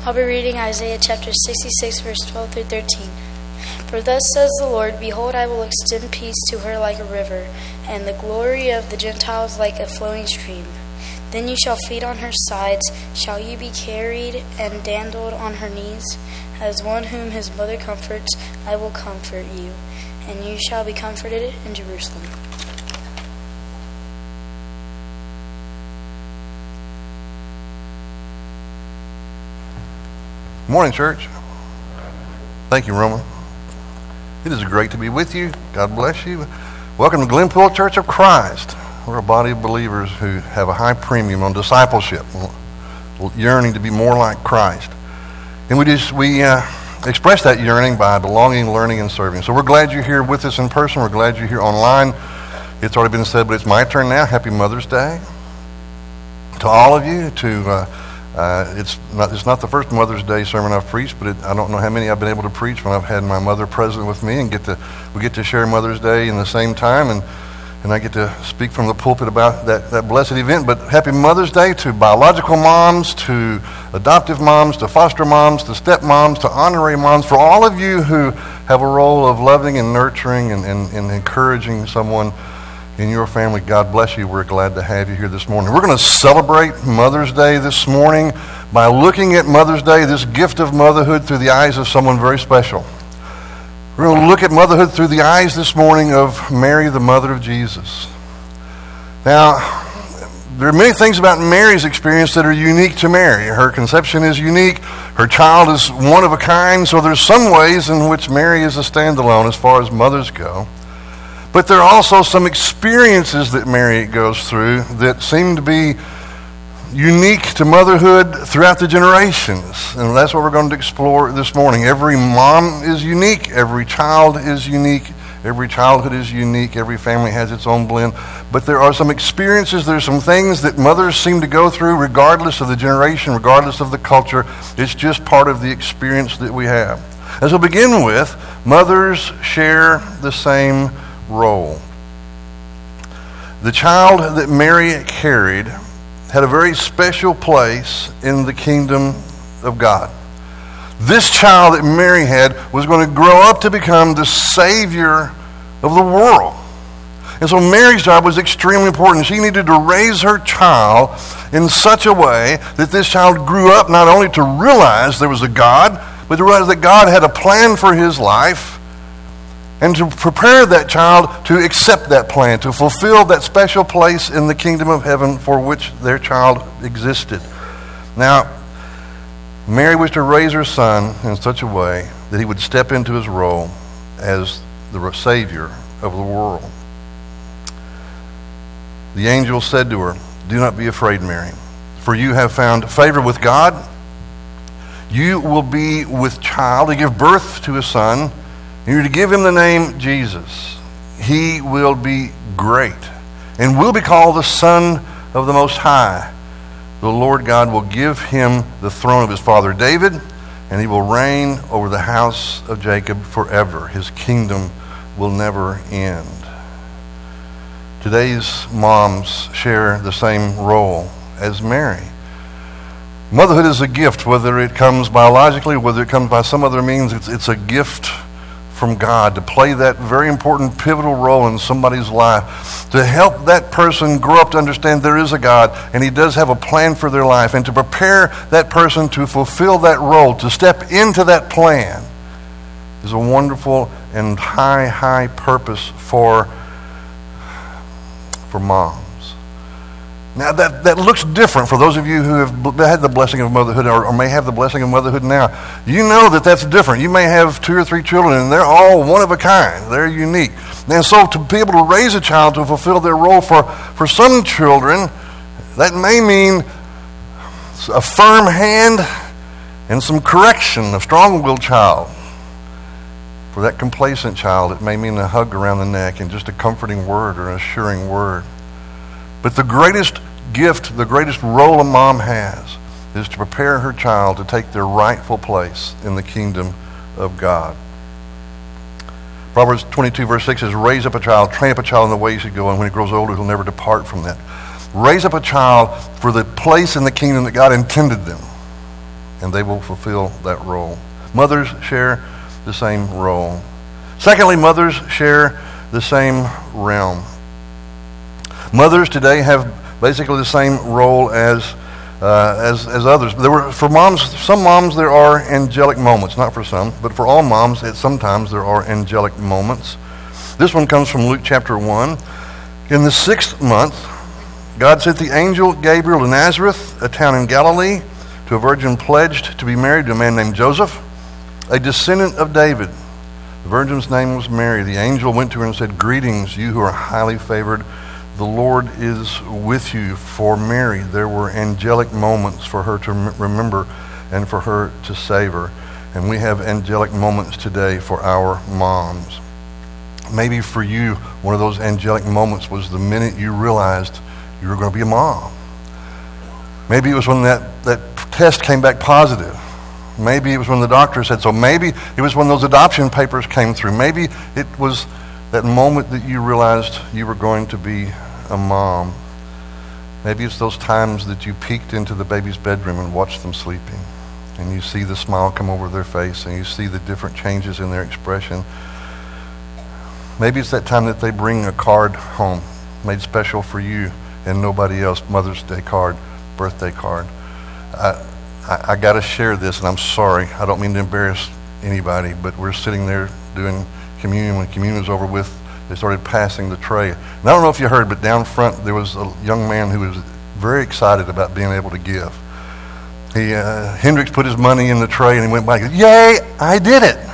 I'll be reading Isaiah chapter 66, verse 12 through 13. For thus says the Lord, Behold, I will extend peace to her like a river, and the glory of the Gentiles like a flowing stream. Then you shall feed on her sides, shall you be carried and dandled on her knees. As one whom his mother comforts, I will comfort you, and you shall be comforted in Jerusalem. Morning, church. Thank you, Roman. It is great to be with you. God bless you. Welcome to Glenpool Church of Christ. We're a body of believers who have a high premium on discipleship, yearning to be more like Christ. And we express that yearning by belonging, learning, and serving. So we're glad you're here with us in person. We're glad you're here online. It's already been said, but it's my turn now. Happy Mother's Day to all of you. It's not the first Mother's Day sermon I've preached, but I don't know how many I've been able to preach when I've had my mother present with me, and we get to share Mother's Day in the same time, and I get to speak from the pulpit about that blessed event. But happy Mother's Day to biological moms, to adoptive moms, to foster moms, to stepmoms, to honorary moms, for all of you who have a role of loving and nurturing and encouraging someone in your family. God bless you. We're glad to have you here this morning. We're going to celebrate Mother's Day this morning by looking at Mother's Day, this gift of motherhood, through the eyes of someone very special. We're going to look at motherhood through the eyes this morning of Mary, the mother of Jesus. Now, there are many things about Mary's experience that are unique to Mary. Her conception is unique. Her child is one of a kind. So there's some ways in which Mary is a standalone as far as mothers go. But there are also some experiences that Mary goes through that seem to be unique to motherhood throughout the generations. And that's what we're going to explore this morning. Every mom is unique. Every child is unique. Every childhood is unique. Every family has its own blend. But there are some experiences, there are some things that mothers seem to go through regardless of the generation, regardless of the culture. It's just part of the experience that we have. As we'll begin with, mothers share the same role. The child that Mary carried had a very special place in the kingdom of God. This child that Mary had was going to grow up to become the Savior of the world. And so Mary's job was extremely important. She needed to raise her child in such a way that this child grew up not only to realize there was a God, but to realize that God had a plan for his life, and to prepare that child to accept that plan, to fulfill that special place in the kingdom of heaven for which their child existed. Now, Mary was to raise her son in such a way that he would step into his role as the Savior of the world. The angel said to her, "Do not be afraid, Mary, for you have found favor with God. You will be with child to give birth to a son. You're to give him the name Jesus. He will be great and will be called the Son of the Most High. The Lord God will give him the throne of his father David, and he will reign over the house of Jacob forever. His kingdom will never end." Today's moms share the same role as Mary. Motherhood is a gift, whether it comes biologically, whether it comes by some other means. It's a gift from God to play that very important pivotal role in somebody's life, to help that person grow up to understand there is a God and he does have a plan for their life, and to prepare that person to fulfill that role, to step into that plan, is a wonderful and high purpose for moms. Now that looks different for those of you who have had the blessing of motherhood or may have the blessing of motherhood now. You know that that's different. You may have 2 or 3 children and they're all one of a kind. They're unique. And so to be able to raise a child to fulfill their role for some children, that may mean a firm hand and some correction, a strong-willed child. For that complacent child, it may mean a hug around the neck and just a comforting word or an assuring word. But the greatest gift, the greatest role a mom has is to prepare her child to take their rightful place in the kingdom of God. Proverbs 22 verse 6 says, "Raise up a child, train up a child in the way he should go, and when he grows older, he'll never depart from that." Raise up a child for the place in the kingdom that God intended them. and they will fulfill that role. Mothers share the same role. Secondly, mothers share the same realm. Mothers today have basically the same role as others. For moms, some moms there are angelic moments, not for some, but for all moms, sometimes there are angelic moments. This one comes from Luke chapter 1. In the 6th month, God sent the angel Gabriel to Nazareth, a town in Galilee, to a virgin pledged to be married to a man named Joseph, a descendant of David. The virgin's name was Mary. The angel went to her and said, "Greetings, you who are highly favored. The Lord is with you." For Mary, there were angelic moments for her to remember and for her to savor. And we have angelic moments today for our moms. Maybe for you, one of those angelic moments was the minute you realized you were going to be a mom. Maybe it was when that test came back positive. Maybe it was when the doctor said so. Maybe it was when those adoption papers came through. Maybe it was that moment that you realized you were going to be a mom. Maybe it's those times that you peeked into the baby's bedroom and watched them sleeping, and you see the smile come over their face, and you see the different changes in their expression. Maybe it's that time that they bring a card home made special for you and nobody else, Mother's Day card, birthday card. I got to share this, and I'm sorry. I don't mean to embarrass anybody, but we're sitting there doing communion. When communion was over with, they started passing the tray. And I don't know if you heard, but down front there was a young man who was very excited about being able to give. Hendrix put his money in the tray, and he went by and goes, "Yay, I did it.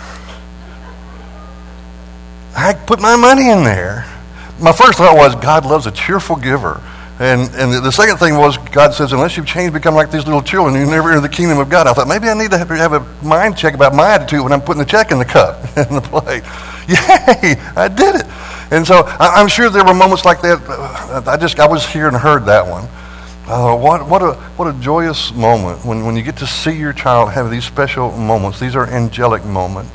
I put my money in there." My first thought was, God loves a cheerful giver. And the second thing was, God says, unless you've changed, become like these little children, you never enter the kingdom of God. I thought, maybe I need to have a mind check about my attitude when I'm putting the check in the cup, in the plate. Yay, I did it. And so I'm sure there were moments like that. I was here and heard that one. What a joyous moment when you get to see your child have these special moments. These are angelic moments.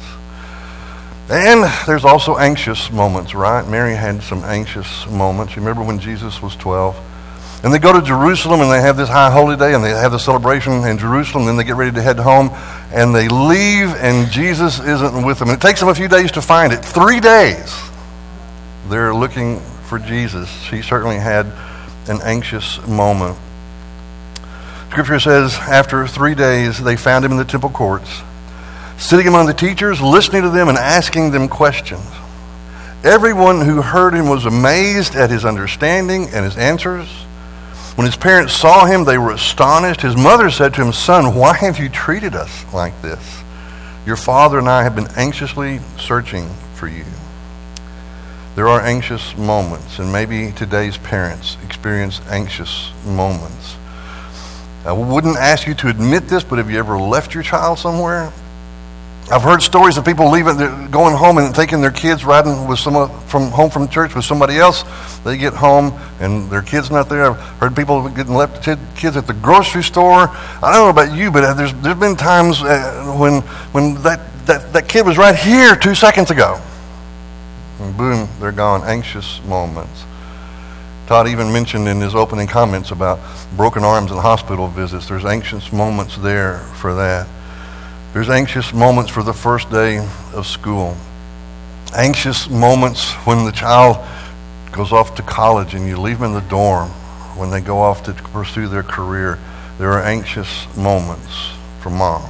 And there's also anxious moments, right? Mary had some anxious moments. You remember when Jesus was 12? And they go to Jerusalem, and they have this high holy day, and they have the celebration in Jerusalem. Then they get ready to head home, and they leave, and Jesus isn't with them. And it takes them a few days to find it. 3 days they're looking for Jesus. She certainly had an anxious moment. Scripture says, after 3 days, they found him in the temple courts, sitting among the teachers, listening to them and asking them questions. Everyone who heard him was amazed at his understanding and his answers. When his parents saw him, they were astonished. His mother said to him, "Son, why have you treated us like this? Your father and I have been anxiously searching for you." There are anxious moments, and maybe today's parents experience anxious moments. I wouldn't ask you to admit this, but have you ever left your child somewhere? I've heard stories of people going home and thinking their kids riding with someone home from church with somebody else. They get home and their kid's not there. I've heard people getting left kids at the grocery store. I don't know about you, but there's been times when that kid was right here 2 seconds ago, and boom, they're gone. Anxious moments. Todd even mentioned in his opening comments about broken arms and hospital visits. There's anxious moments there for that. There's anxious moments for the first day of school. Anxious moments when the child goes off to college and you leave them in the dorm, when they go off to pursue their career. There are anxious moments for moms.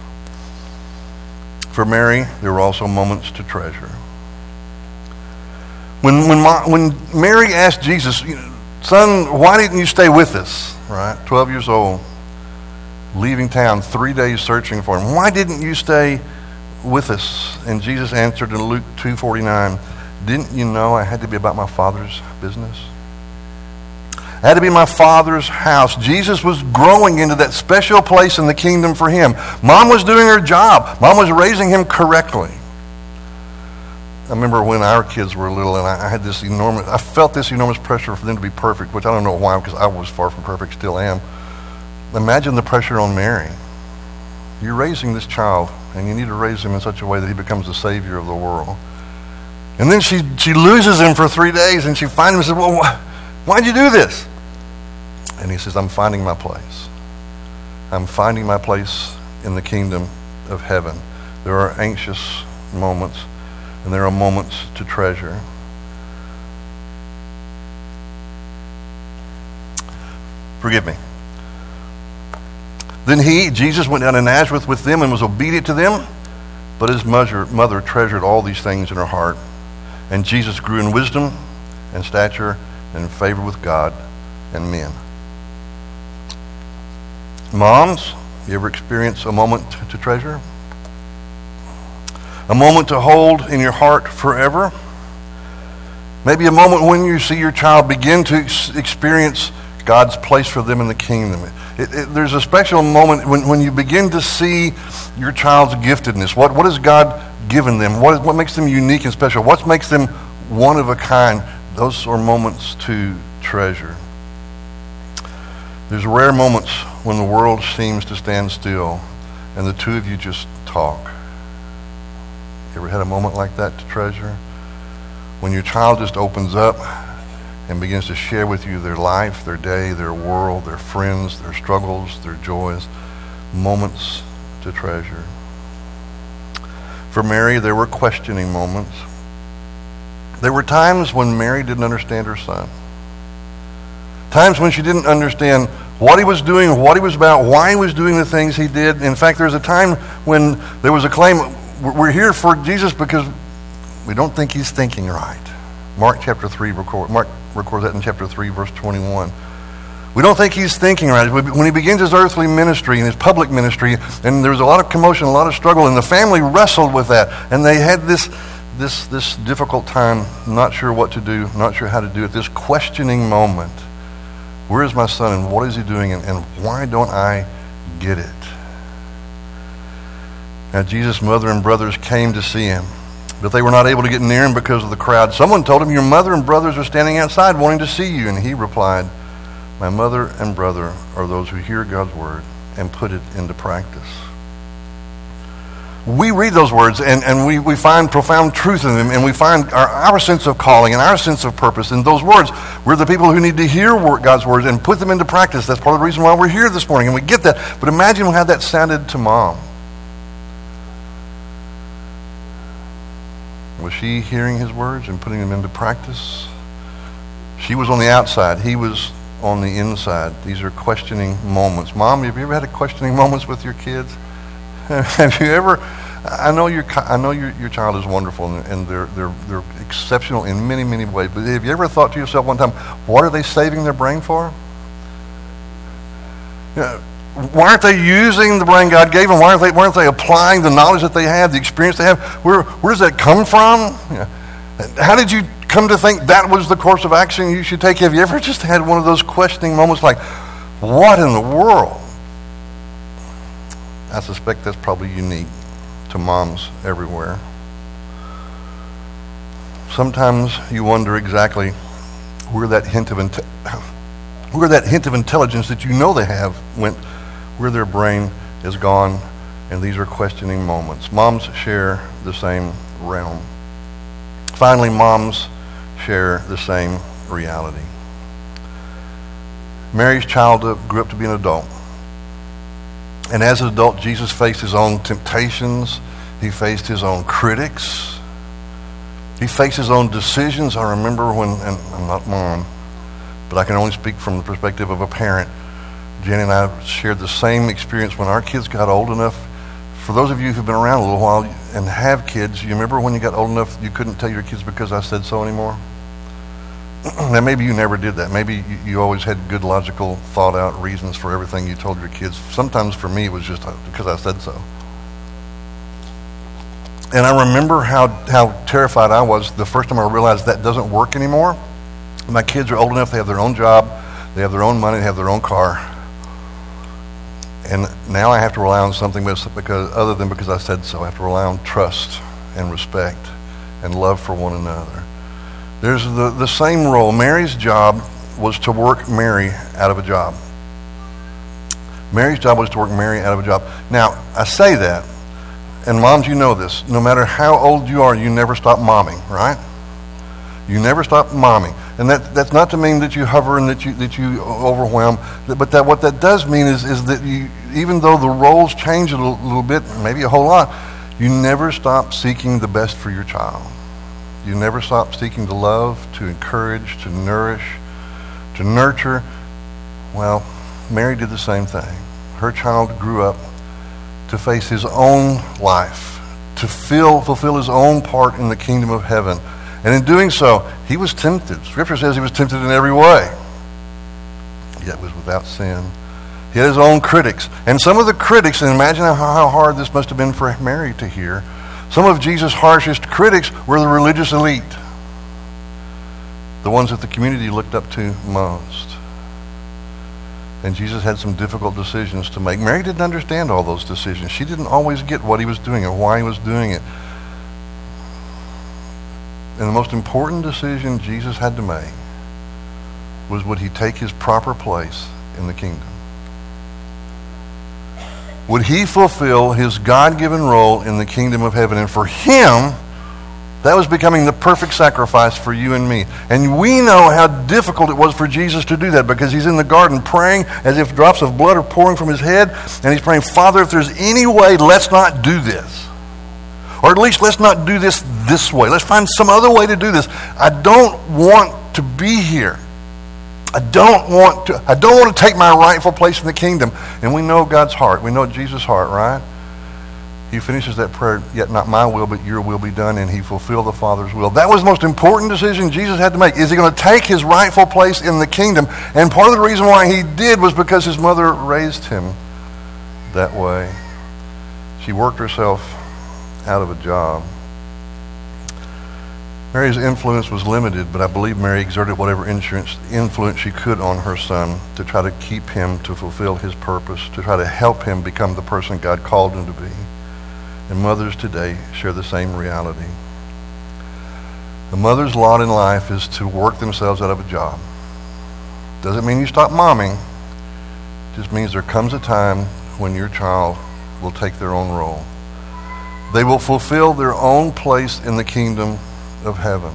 For Mary, there were also moments to treasure. When Mary asked Jesus, "Son, why didn't you stay with us?" Right, 12 years old, leaving town, 3 days searching for him. "Why didn't you stay with us?" And Jesus answered in Luke 2:49, "Didn't you know I had to be about my Father's business? I had to be in my Father's house." Jesus was growing into that special place in the kingdom for him. Mom was doing her job. Mom was raising him correctly. I remember when our kids were little, and I felt this enormous pressure for them to be perfect, which I don't know why, because I was far from perfect, still am. Imagine the pressure on Mary. You're raising this child, and you need to raise him in such a way that he becomes the Savior of the world. And then she loses him for 3 days, and she finds him and says, "Well, why'd you do this?" And he says, "I'm finding my place. I'm finding my place in the kingdom of heaven. There are anxious moments, and there are moments to treasure. Forgive me. Then Jesus, went down to Nazareth with them and was obedient to them, but his mother treasured all these things in her heart. And Jesus grew in wisdom and stature and in favor with God and men. Moms, you ever experience a moment to treasure? A moment to hold in your heart forever? Maybe a moment when you see your child begin to experience God's place for them in the kingdom. There's a special moment when you begin to see your child's giftedness. What has God given them? What makes them unique and special? What makes them one of a kind? Those are moments to treasure. There's rare moments when the world seems to stand still and the two of you just talk. You ever had a moment like that to treasure? When your child just opens up and begins to share with you their life, their day, their world, their friends, their struggles, their joys. Moments to treasure. For Mary, there were questioning moments. There were times when Mary didn't understand her son. Times when she didn't understand what he was doing, what he was about, why he was doing the things he did. In fact, there was a time when there was a claim, we're here for Jesus because we don't think he's thinking right. Mark records that in chapter 3, verse 21. We don't think he's thinking right. When he begins his earthly ministry and his public ministry, and there was a lot of commotion, a lot of struggle, and the family wrestled with that. And they had this difficult time, not sure what to do, not sure how to do it, this questioning moment. Where is my son and what is he doing and why don't I get it? Now Jesus' mother and brothers came to see him, but they were not able to get near him because of the crowd. Someone told him, your mother and brothers are standing outside wanting to see you. And he replied, my mother and brother are those who hear God's word and put it into practice. We read those words and we find profound truth in them, and we find our sense of calling and our sense of purpose in those words. We're the people who need to hear God's words and put them into practice. That's part of the reason why we're here this morning, and we get that. But imagine how that sounded to Mom. Was she hearing his words and putting them into practice? She was on the outside. He was on the inside. These are questioning moments. Mom, have you ever had questioning moments with your kids? Have you ever? I know your child is wonderful and they're exceptional in many, many ways. But have you ever thought to yourself one time, what are they saving their brain for? Why aren't they using the brain God gave them? Why aren't they applying the knowledge that they have, the experience they have? Where does that come from? How did you come to think that was the course of action you should take? Have you ever just had one of those questioning moments like, what in the world? I suspect that's probably unique to moms everywhere. Sometimes you wonder exactly where that hint of intelligence that you know they have went, where their brain is gone, and these are questioning moments. Moms share the same realm. Finally, moms share the same reality. Mary's child grew up to be an adult. And as an adult, Jesus faced his own temptations. He faced his own critics. He faced his own decisions. I remember when, and I'm not mom, but I can only speak from the perspective of a parent. Jenny and I shared the same experience when our kids got old enough. For those of you who've been around a little while and have kids, you remember when you got old enough you couldn't tell your kids because I said so anymore? Now, maybe you never did that. Maybe you always had good, logical, thought-out reasons for everything you told your kids. Sometimes for me, it was just because I said so. And I remember how terrified I was the first time I realized that doesn't work anymore. My kids are old enough, they have their own job, they have their own money, they have their own car. And now I have to rely on something because I said so. I have to rely on trust and respect and love for one another. There's the same role. Mary's job was to work Mary out of a job. Mary's job was to work Mary out of a job. Now, I say that, and moms, you know this. No matter how old you are, you never stop momming, right? You never stop momming. And that's not to mean that you hover and that you overwhelm, but that what that does mean is that you, even though the roles change a little bit, maybe a whole lot, you never stop seeking the best for your child. You never stop seeking to love, to encourage, to nourish, to nurture. Well, Mary did the same thing. Her child grew up to face his own life, to fulfill his own part in the kingdom of heaven. And in doing so, he was tempted. Scripture says he was tempted in every way, yet was without sin. He had his own critics. And some of the critics, and imagine how hard this must have been for Mary to hear, some of Jesus' harshest critics were the religious elite, the ones that the community looked up to most. And Jesus had some difficult decisions to make. Mary didn't understand all those decisions. She didn't always get what he was doing or why he was doing it. And the most important decision Jesus had to make was, would he take his proper place in the kingdom? Would he fulfill his God-given role in the kingdom of heaven? And for him, that was becoming the perfect sacrifice for you and me. And we know how difficult it was for Jesus to do that, because he's in the garden praying as if drops of blood are pouring from his head. And he's praying, Father, if there's any way, let's not do this. Or at least let's not do this way. Let's find some other way to do this. I don't want to be here. I don't want to take my rightful place in the kingdom. And we know God's heart. We know Jesus' heart, right? He finishes that prayer, yet not my will, but your will be done, and he fulfilled the Father's will. That was the most important decision Jesus had to make. Is he going to take his rightful place in the kingdom? And part of the reason why he did was because his mother raised him that way. She worked herself out of a job. Mary's influence was limited, but I believe Mary exerted whatever influence she could on her son to try to keep him to fulfill his purpose, to try to help him become the person God called him to be. And mothers today share the same reality. The mother's lot in life is to work themselves out of a job. Doesn't mean you stop momming. It just means there comes a time when your child will take their own role. They will fulfill their own place in the kingdom of heaven.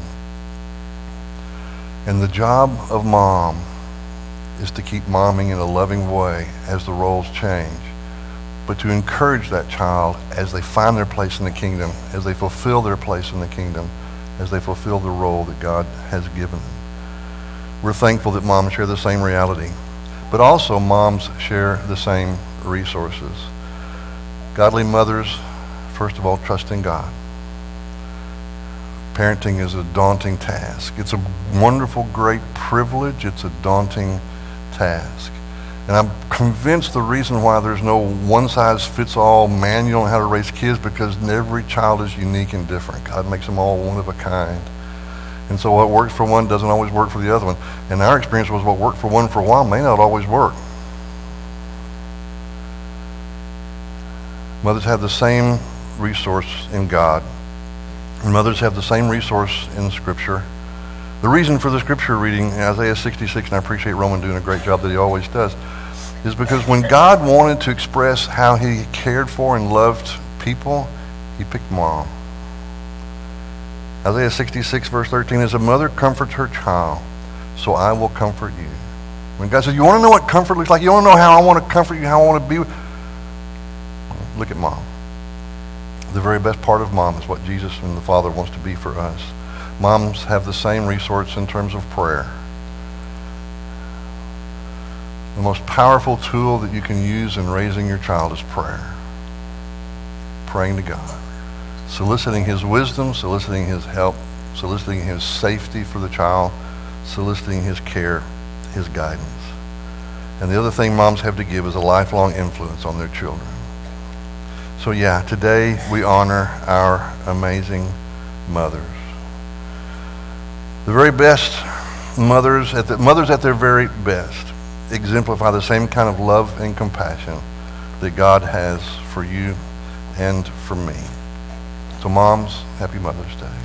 And the job of mom is to keep momming in a loving way as the roles change, but to encourage that child as they find their place in the kingdom, as they fulfill their place in the kingdom, as they fulfill the role that God has given them. We're thankful that moms share the same reality, but also moms share the same resources. Godly mothers, first of all, trust in God. Parenting is a daunting task. It's a wonderful, great privilege. It's a daunting task. And I'm convinced the reason why there's no one-size-fits-all manual on how to raise kids, because every child is unique and different. God makes them all one of a kind. And so what works for one doesn't always work for the other one. And our experience was what worked for one for a while may not always work. Mothers have the same resource in God. And mothers have the same resource in Scripture. The reason for the Scripture reading, Isaiah 66, and I appreciate Roman doing a great job that he always does, is because when God wanted to express how he cared for and loved people, he picked mom. Isaiah 66, verse 13, as a mother comforts her child, so I will comfort you. When God says, you want to know what comfort looks like? You want to know how I want to comfort you, how I want to be with you? Look at mom. The very best part of mom is what Jesus and the Father wants to be for us. Moms have the same resource in terms of prayer. The most powerful tool that you can use in raising your child is prayer. Praying to God. Soliciting his wisdom, soliciting his help, soliciting his safety for the child, soliciting his care, his guidance. And the other thing moms have to give is a lifelong influence on their children. So yeah, today we honor our amazing mothers. The very best mothers at their very best exemplify the same kind of love and compassion that God has for you and for me. So moms, happy Mother's Day.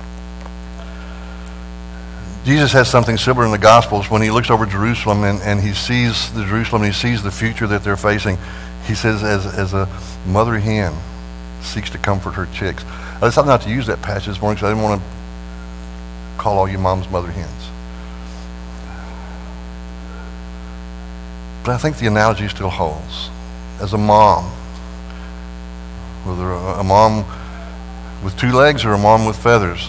Jesus has something similar in the Gospels when he looks over Jerusalem and he sees the Jerusalem, he sees the future that they're facing. He says, as a mother hen seeks to comfort her chicks. I decided not to use that passage this morning because I didn't want to call all you moms mother hens. But I think the analogy still holds. As a mom, whether a mom with two legs or a mom with feathers,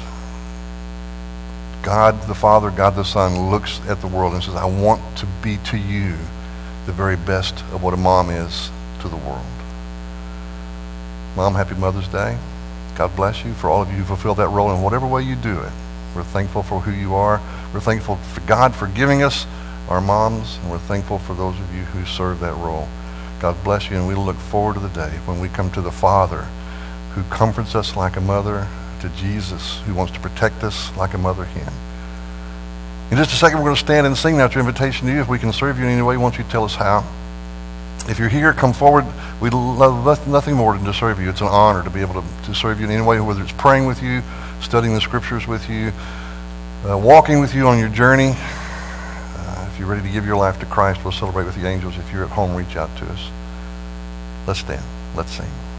God the Father, God the Son looks at the world and says, I want to be to you the very best of what a mom is to the world. Mom, happy Mother's Day. God bless you for all of you who fulfill that role in whatever way you do it. We're thankful for who you are. We're thankful for God for giving us our moms, and we're thankful for those of you who serve that role. God bless you, and we look forward to the day when we come to the Father who comforts us like a mother, to Jesus who wants to protect us like a mother can. In just a second, we're going to stand and sing now. It's your invitation to you. If we can serve you in any way, won't you tell us how? If you're here, come forward. We'd love nothing more than to serve you. It's an honor to be able to serve you in any way, whether it's praying with you, studying the scriptures with you, walking with you on your journey. If you're ready to give your life to Christ, we'll celebrate with the angels. If you're at home, reach out to us. Let's stand. Let's sing.